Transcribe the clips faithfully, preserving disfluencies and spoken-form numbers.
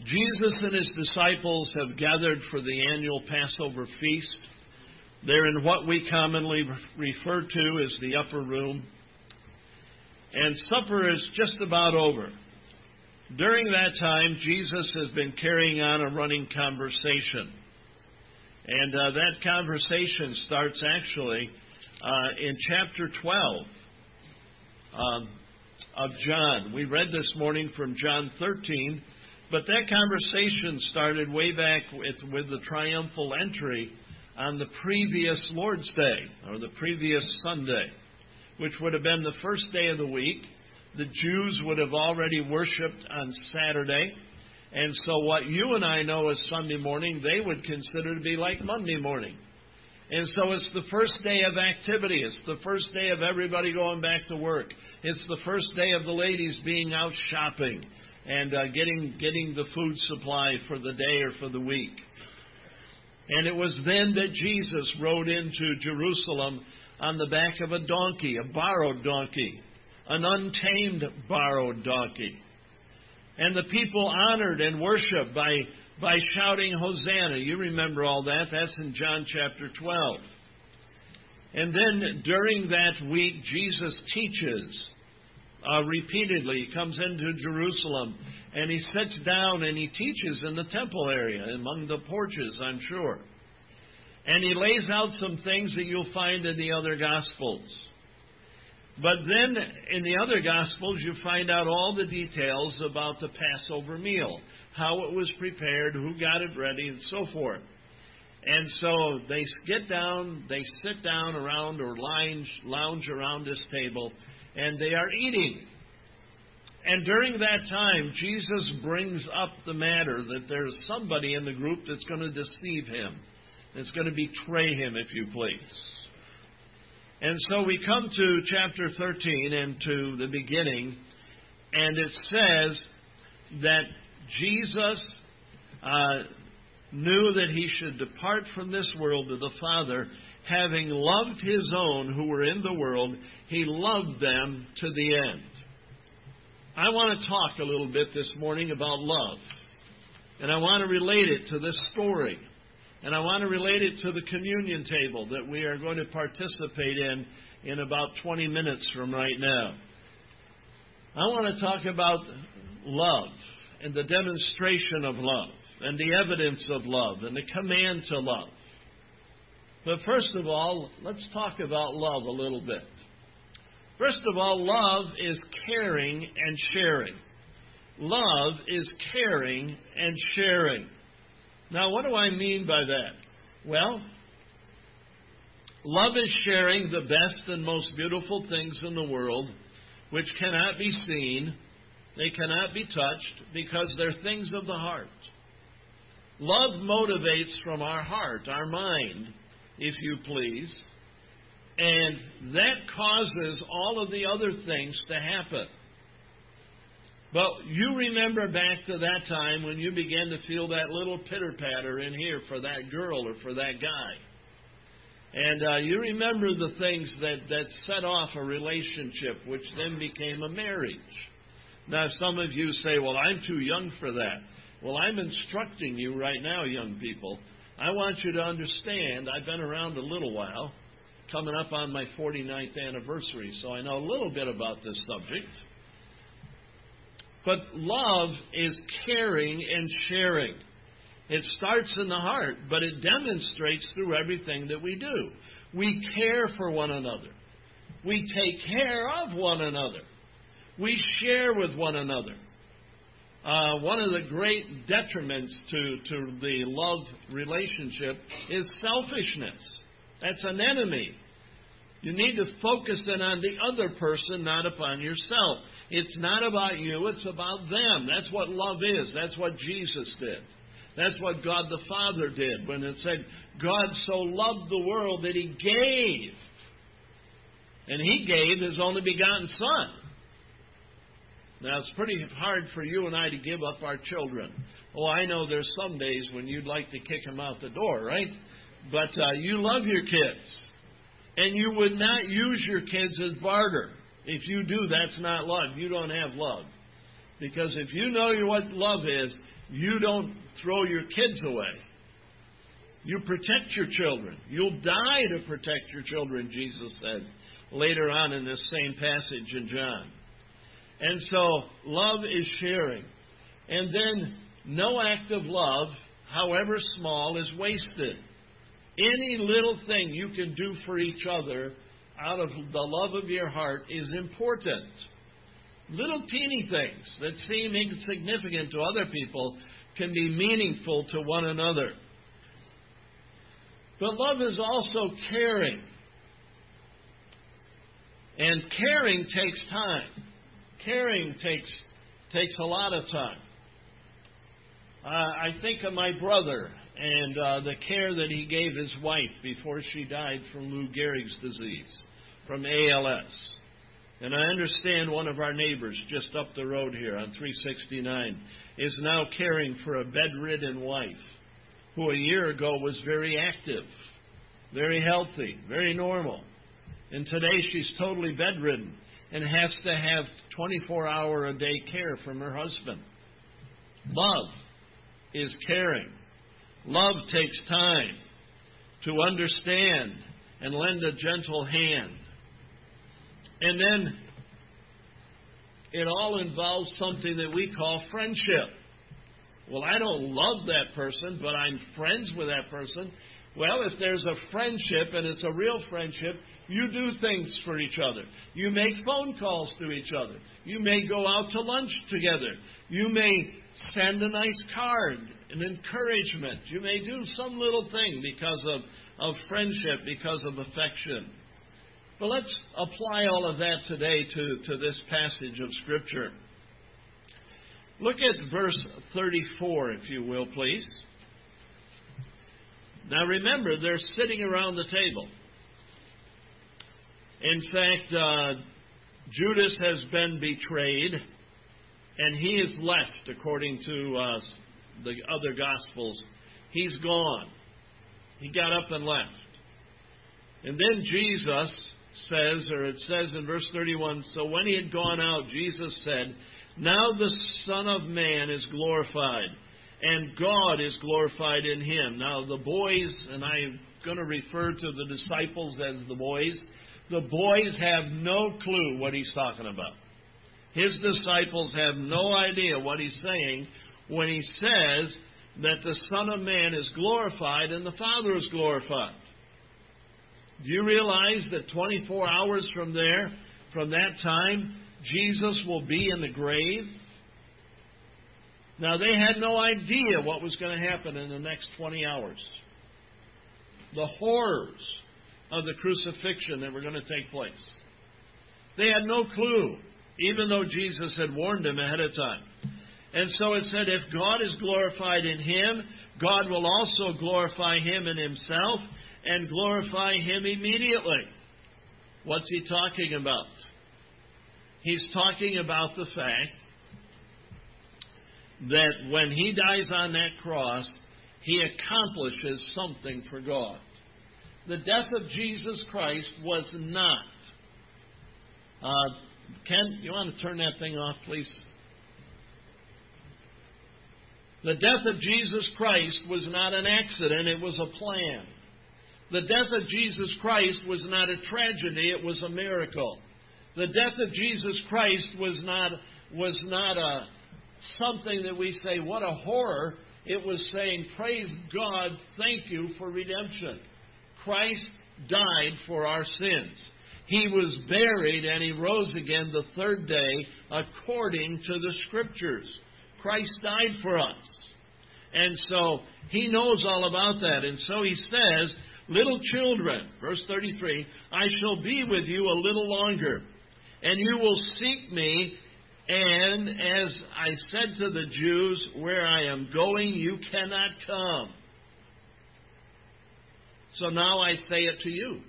Jesus and his disciples have gathered for the annual Passover feast. They're in what we commonly refer to as the upper room. And supper is just about over. During that time, Jesus has been carrying on a running conversation. And uh, that conversation starts actually uh, in chapter twelve um, of John. We read this morning from John thirteen, but that conversation started way back with, with the triumphal entry on the previous Lord's Day, or the previous Sunday, which would have been the first day of the week. The Jews would have already worshipped on Saturday. And so what you and I know as Sunday morning, they would consider to be like Monday morning. And so it's the first day of activity. It's the first day of everybody going back to work. It's the first day of the ladies being out shopping and uh, getting getting the food supply for the day or for the week. And it was then that Jesus rode into Jerusalem on the back of a donkey, a borrowed donkey, an untamed borrowed donkey. And the people honored and worshiped by, by shouting Hosanna. You remember all that. That's in John chapter twelve. And then during that week, Jesus teaches uh, repeatedly. He comes into Jerusalem and he sits down and he teaches in the temple area, among the porches, I'm sure. And he lays out some things that you'll find in the other Gospels. But then in the other Gospels, you find out all the details about the Passover meal, how it was prepared, who got it ready, and so forth. And so they get down, they sit down around or lounge, lounge around this table, and they are eating. And during that time, Jesus brings up the matter that there's somebody in the group that's going to deceive him, that's going to betray him, if you please. And so we come to chapter thirteen and to the beginning, and it says that Jesus uh, knew that he should depart from this world to the Father, having loved his own who were in the world, he loved them to the end. I want to talk a little bit this morning about love, and I want to relate it to this story. And I want to relate it to the communion table that we are going to participate in in about twenty minutes from right now. I want to talk about love and the demonstration of love and the evidence of love and the command to love. But first of all, let's talk about love a little bit. First of all, love is caring and sharing. Love is caring and sharing. Now, what do I mean by that? Well, love is sharing the best and most beautiful things in the world, which cannot be seen, they cannot be touched, because they're things of the heart. Love motivates from our heart, our mind, if you please, and that causes all of the other things to happen. But you remember back to that time when you began to feel that little pitter-patter in here for that girl or for that guy. And uh, you remember the things that, that set off a relationship, which then became a marriage. Now, some of you say, well, I'm too young for that. Well, I'm instructing you right now, young people. I want you to understand, I've been around a little while, coming up on my forty-ninth anniversary, so I know a little bit about this subject. But love is caring and sharing. It starts in the heart, but it demonstrates through everything that we do. We care for one another. We take care of one another. We share with one another. Uh, one of the great detriments to, to the love relationship is selfishness. That's an enemy. You need to focus in on the other person, not upon yourself. It's not about you, it's about them. That's what love is. That's what Jesus did. That's what God the Father did when it said, God so loved the world that He gave. And He gave His only begotten Son. Now, it's pretty hard for you and I to give up our children. Oh, I know there's some days when you'd like to kick them out the door, right? But uh, you love your kids. And you would not use your kids as barter. If you do, that's not love. You don't have love. Because if you know what love is, you don't throw your kids away. You protect your children. You'll die to protect your children, Jesus said later on in this same passage in John. And so, love is sharing. And then, no act of love, however small, is wasted. Any little thing you can do for each other out of the love of your heart is important. Little teeny things that seem insignificant to other people can be meaningful to one another. But love is also caring. And caring takes time. Caring takes takes a lot of time. Uh, I think of my brother and uh, the care that he gave his wife before she died from Lou Gehrig's disease, from A L S. And I understand one of our neighbors just up the road here on three sixty-nine is now caring for a bedridden wife who a year ago was very active, very healthy, very normal. And today she's totally bedridden and has to have twenty-four hour a day care from her husband. Love is caring. Love takes time to understand and lend a gentle hand. And then it all involves something that we call friendship. Well, I don't love that person, but I'm friends with that person. Well, if there's a friendship and it's a real friendship, you do things for each other. You make phone calls to each other. You may go out to lunch together. You may send a nice card, an encouragement. You may do some little thing because of, of friendship, because of affection. But let's apply all of that today to, to this passage of Scripture. Look at verse thirty-four, if you will, please. Now remember, they're sitting around the table. In fact, uh, Judas has been betrayed, and he is left, according to uh, the other Gospels. He's gone. He got up and left. And then Jesus says, or it says in verse thirty-one, so when he had gone out, Jesus said, now the Son of Man is glorified, and God is glorified in him. Now the boys, and I'm going to refer to the disciples as the boys, the boys have no clue what he's talking about. His disciples have no idea what he's saying when he says that the Son of Man is glorified and the Father is glorified. Do you realize that twenty-four hours from there, from that time, Jesus will be in the grave? Now, they had no idea what was going to happen in the next twenty hours. The horrors of the crucifixion that were going to take place. They had no clue, even though Jesus had warned them ahead of time. And so it said, if God is glorified in him, God will also glorify him in himself and glorify him immediately. What's he talking about? He's talking about the fact that when he dies on that cross, he accomplishes something for God. The death of Jesus Christ was not. Uh, Ken, you want to turn that thing off, please? The death of Jesus Christ was not an accident, it was a plan. The death of Jesus Christ was not a tragedy, it was a miracle. The death of Jesus Christ was not was not a something that we say, what a horror. It was saying, praise God, thank you for redemption. Christ died for our sins. He was buried and he rose again the third day according to the Scriptures. Christ died for us. And so he knows all about that. And so he says, little children, verse thirty-three, I shall be with you a little longer, and you will seek me, and as I said to the Jews, where I am going, you cannot come. So now I say it to you.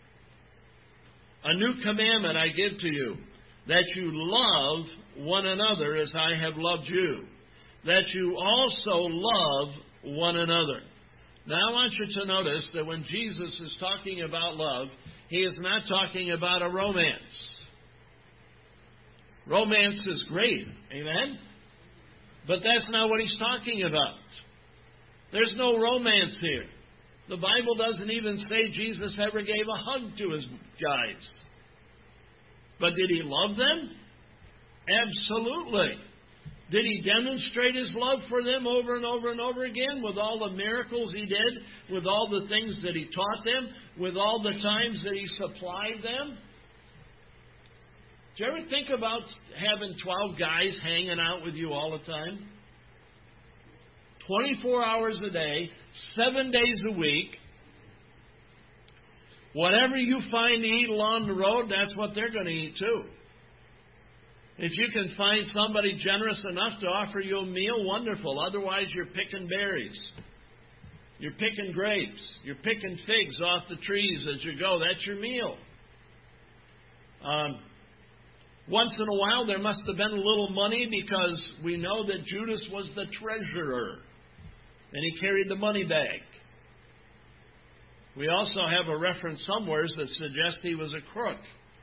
A new commandment I give to you, that you love one another as I have loved you, that you also love one another. Now I want you to notice that when Jesus is talking about love, he is not talking about a romance. Romance is great. Amen? But that's not what he's talking about. There's no romance here. The Bible doesn't even say Jesus ever gave a hug to his guys. But did he love them? Absolutely. Did he demonstrate his love for them over and over and over again with all the miracles he did, with all the things that he taught them, with all the times that he supplied them? Do you ever think about having twelve guys hanging out with you all the time? twenty-four hours a day, seven days a week. Whatever you find to eat along the road, that's what they're going to eat too. If you can find somebody generous enough to offer you a meal, wonderful. Otherwise, you're picking berries. You're picking grapes. You're picking figs off the trees as you go. That's your meal. Um, once in a while, there must have been a little money because we know that Judas was the treasurer. And he carried the money bag. We also have a reference somewhere that suggests he was a crook.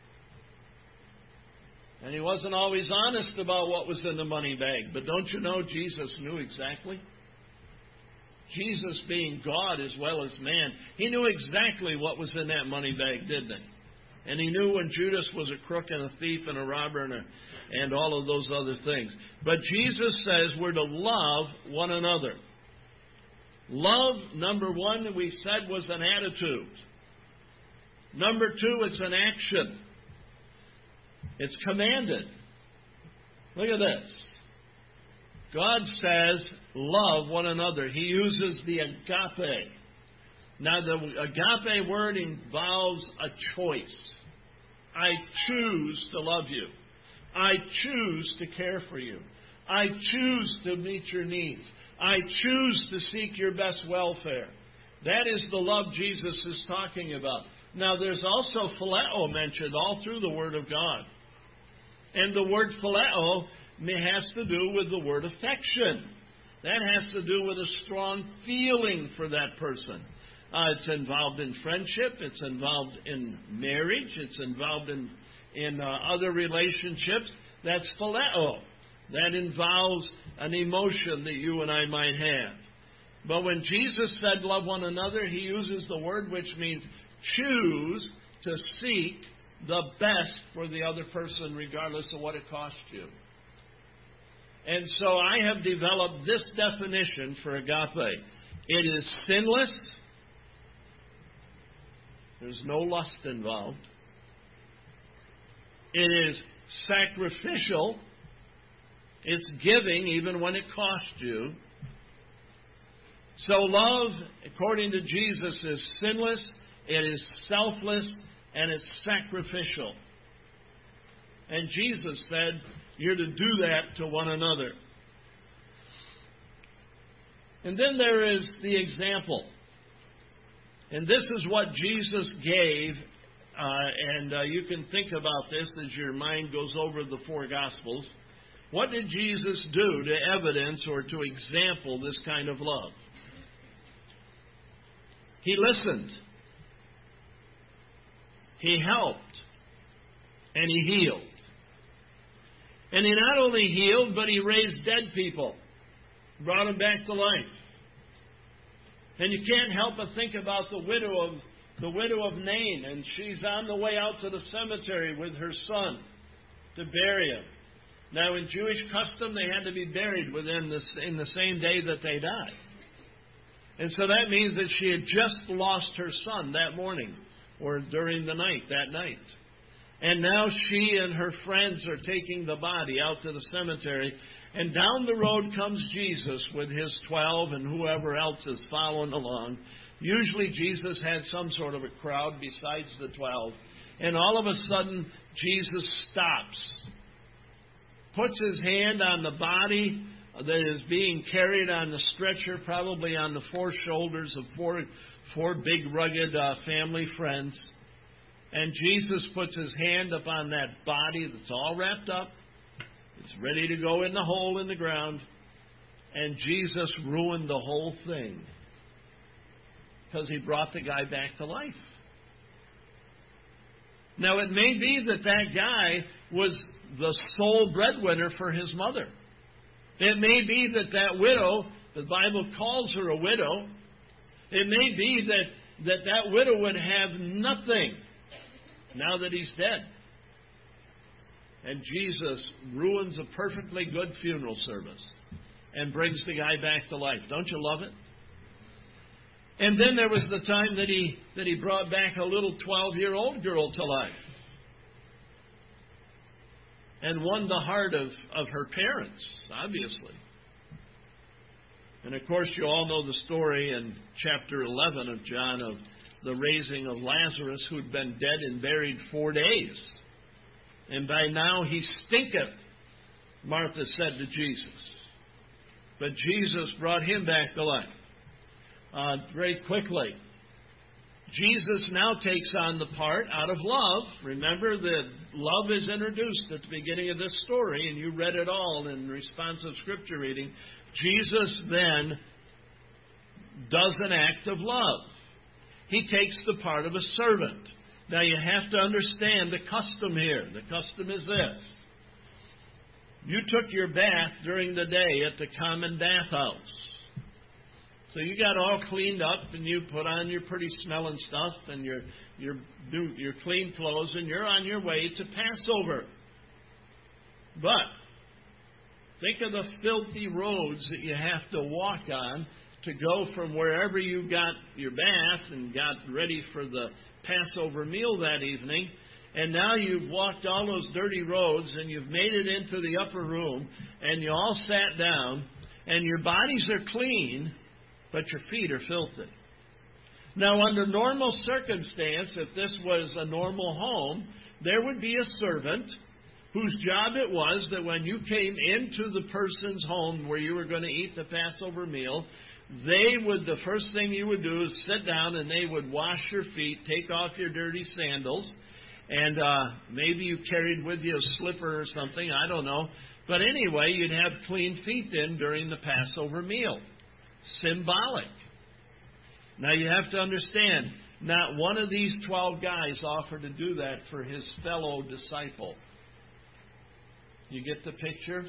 And he wasn't always honest about what was in the money bag. But don't you know Jesus knew exactly? Jesus being God as well as man, he knew exactly what was in that money bag, didn't he? And he knew when Judas was a crook and a thief and a robber and, a, and all of those other things. But Jesus says we're to love one another. Love, number one, we said, was an attitude. Number two, it's an action. It's commanded. Look at this. God says, love one another. He uses the agape. Now, the agape word involves a choice. I choose to love you. I choose to care for you. I choose to meet your needs. I choose to seek your best welfare. That is the love Jesus is talking about. Now, there's also phileo mentioned all through the Word of God. And the word phileo has to do with the word affection. That has to do with a strong feeling for that person. Uh, it's involved in friendship. It's involved in marriage. It's involved in, in uh, other relationships. That's phileo. That involves an emotion that you and I might have. But when Jesus said love one another, he uses the word which means choose to seek the best for the other person regardless of what it costs you. And so I have developed this definition for agape. It is sinless. There's no lust involved. It is sacrificial. It's giving even when it costs you. So love, according to Jesus, is sinless, it is selfless, and it's sacrificial. And Jesus said, you're to do that to one another. And then there is the example. And this is what Jesus gave. Uh, and uh, you can think about this as your mind goes over the four Gospels. What did Jesus do to evidence or to example this kind of love? He listened. He helped. And he healed. And he not only healed, but he raised dead people. Brought them back to life. And you can't help but think about the widow of the widow of Nain. And she's on the way out to the cemetery with her son to bury him. Now, in Jewish custom, they had to be buried within the, in the same day that they died. And so that means that she had just lost her son that morning, or during the night, that night. And now she and her friends are taking the body out to the cemetery, and down the road comes Jesus with his twelve and whoever else is following along. Usually Jesus had some sort of a crowd besides the twelve. And all of a sudden, Jesus stops. Puts his hand on the body that is being carried on the stretcher, probably on the four shoulders of four, four big, rugged uh, family friends. And Jesus puts his hand upon that body that's all wrapped up. It's ready to go in the hole in the ground. And Jesus ruined the whole thing because he brought the guy back to life. Now, it may be that that guy was the sole breadwinner for his mother. It may be that that widow, the Bible calls her a widow, it may be that that, that widow would have nothing now that he's dead. And Jesus ruins a perfectly good funeral service and brings the guy back to life. Don't you love it? And then there was the time that he that he brought back a little twelve-year-old girl to life and won the heart of, of her parents, obviously. And of course, you all know the story in chapter eleven of John of the raising of Lazarus, who'd been dead and buried four days. And by now he stinketh, Martha said to Jesus. But Jesus brought him back to life. Uh, very quickly, Jesus now takes on the part out of love. Remember that love is introduced at the beginning of this story, and you read it all in responsive scripture reading. Jesus then does an act of love. He takes the part of a servant. Now you have to understand the custom here. The custom is this. You took your bath during the day at the common bathhouse. So you got all cleaned up, and you put on your pretty smelling stuff and your your your clean clothes, and you're on your way to Passover. But think of the filthy roads that you have to walk on to go from wherever you got your bath and got ready for the Passover meal that evening. And now you've walked all those dirty roads, and you've made it into the upper room, and you all sat down, and your bodies are clean, but your feet are filthy. Now, under normal circumstance, if this was a normal home, there would be a servant whose job it was that when you came into the person's home where you were going to eat the Passover meal, they would, the first thing you would do is sit down, and they would wash your feet, take off your dirty sandals, and uh, maybe you carried with you a slipper or something, I don't know. But anyway, you'd have clean feet in during the Passover meal. Symbolic. Now you have to understand, not one of these twelve guys offered to do that for his fellow disciple. You get the picture?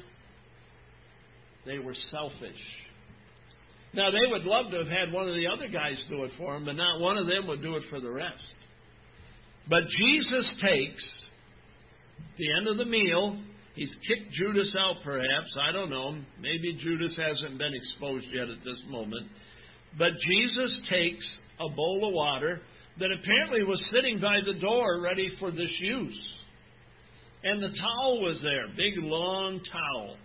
They were selfish. Now they would love to have had one of the other guys do it for them, but not one of them would do it for the rest. But Jesus takes the end of the meal. He's kicked Judas out, perhaps. I don't know. Maybe Judas hasn't been exposed yet at this moment. But Jesus takes a bowl of water that apparently was sitting by the door ready for this use. And the towel was there, big long towel.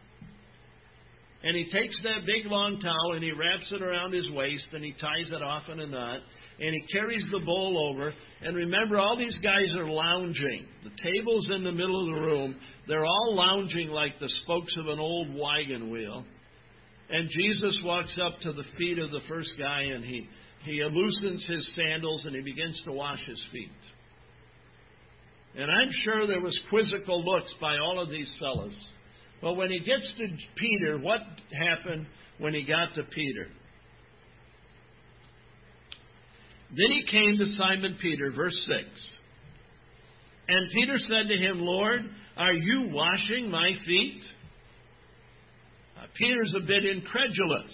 And he takes that big long towel and he wraps it around his waist and he ties it off in a knot. And he carries the bowl over. And remember, all these guys are lounging. The table's in the middle of the room. They're all lounging like the spokes of an old wagon wheel. And Jesus walks up to the feet of the first guy, and he, he loosens his sandals, and he begins to wash his feet. And I'm sure there was quizzical looks by all of these fellas. But when he gets to Peter, what happened when he got to Peter? Then he came to Simon Peter, verse six. And Peter said to him, Lord, are you washing my feet? Uh, Peter's a bit incredulous.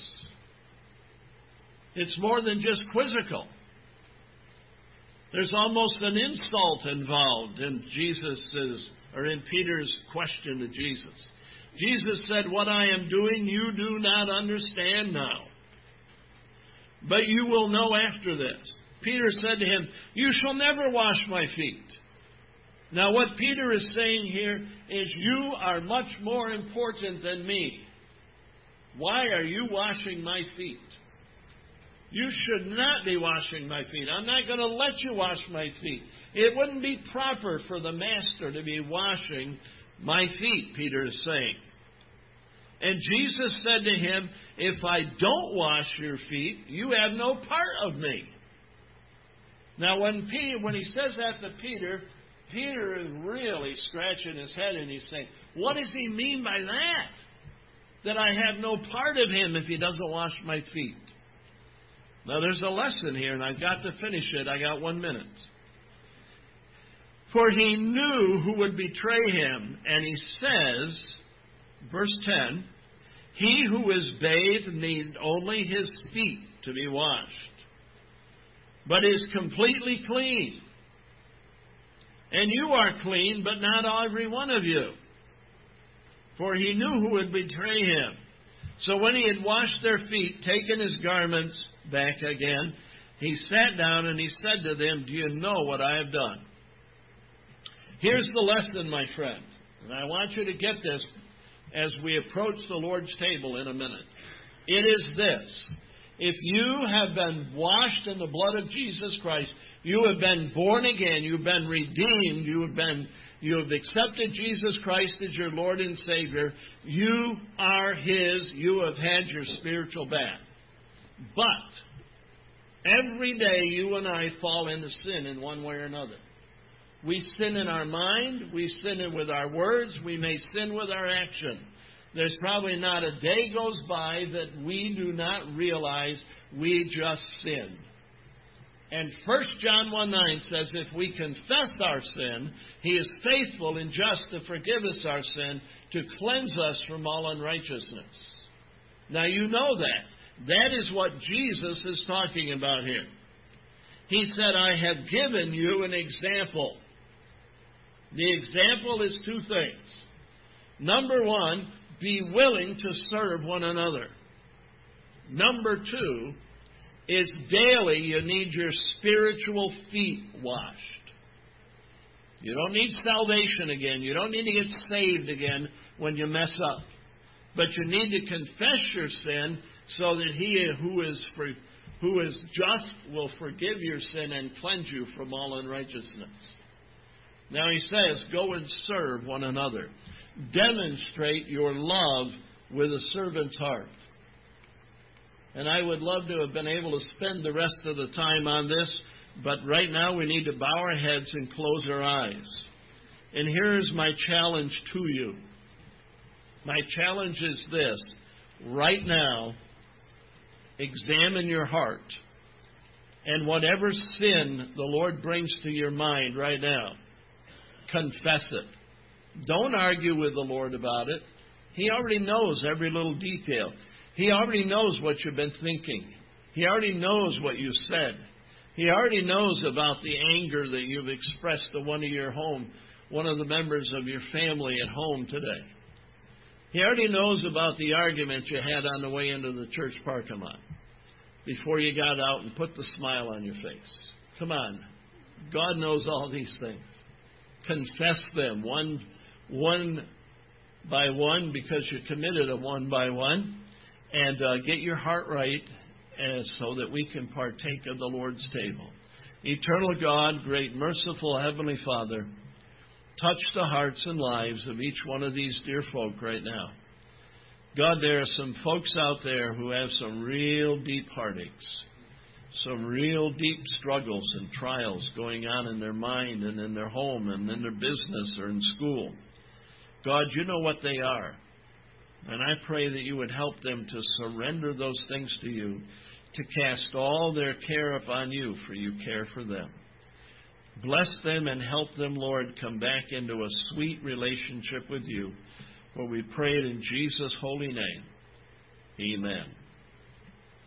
It's more than just quizzical. There's almost an insult involved in Jesus's, or in Peter's question to Jesus. Jesus said, what I am doing you do not understand now, but you will know after this. Peter said to him, you shall never wash my feet. Now what Peter is saying here is you are much more important than me. Why are you washing my feet? You should not be washing my feet. I'm not going to let you wash my feet. It wouldn't be proper for the master to be washing my feet, Peter is saying. And Jesus said to him, if I don't wash your feet, you have no part of me. Now, when Peter, when he says that to Peter, Peter is really scratching his head and he's saying, what does he mean by that? That I have no part of him if he doesn't wash my feet. Now, there's a lesson here, and I've got to finish it. I got one minute. For he knew who would betray him. And he says, verse ten, he who is bathed needs only his feet to be washed, but is completely clean. And you are clean, but not every one of you. For he knew who would betray him. So when he had washed their feet, taken his garments back again, he sat down and he said to them, do you know what I have done? Here's the lesson, my friend. And I want you to get this as we approach the Lord's table in a minute. It is this. If you have been washed in the blood of Jesus Christ, you have been born again, you've been redeemed, you have been you have accepted Jesus Christ as your Lord and Savior, you are His, you have had your spiritual bath. But every day you and I fall into sin in one way or another. We sin in our mind, we sin with our words, we may sin with our action. There's probably not a day goes by that we do not realize we just sinned. And First John one nine says, if we confess our sin, He is faithful and just to forgive us our sin, to cleanse us from all unrighteousness. Now you know that. That is what Jesus is talking about here. He said, I have given you an example. The example is two things. Number one, be willing to serve one another. Number two is daily you need your spiritual feet washed. You don't need salvation again. You don't need to get saved again when you mess up. But you need to confess your sin so that He who is for, who is just will forgive your sin and cleanse you from all unrighteousness. Now He says, go and serve one another. Demonstrate your love with a servant's heart. And I would love to have been able to spend the rest of the time on this, but right now we need to bow our heads and close our eyes. And here's my challenge to you. My challenge is this. Right now, examine your heart. And whatever sin the Lord brings to your mind right now, confess it. Don't argue with the Lord about it. He already knows every little detail. He already knows what you've been thinking. He already knows what you said. He already knows about the anger that you've expressed to one of your home, one of the members of your family at home today. He already knows about the argument you had on the way into the church parking lot before you got out and put the smile on your face. Come on. God knows all these things. Confess them one, one by one because you committed them one by one. And uh, get your heart right uh, so that we can partake of the Lord's table. Eternal God, great merciful Heavenly Father, touch the hearts and lives of each one of these dear folk right now. God, there are some folks out there who have some real deep heartaches, some real deep struggles and trials going on in their mind and in their home and in their business or in school. God, you know what they are. And I pray that you would help them to surrender those things to you, to cast all their care upon you, for you care for them. Bless them and help them, Lord, come back into a sweet relationship with you. For we pray it in Jesus' holy name. Amen.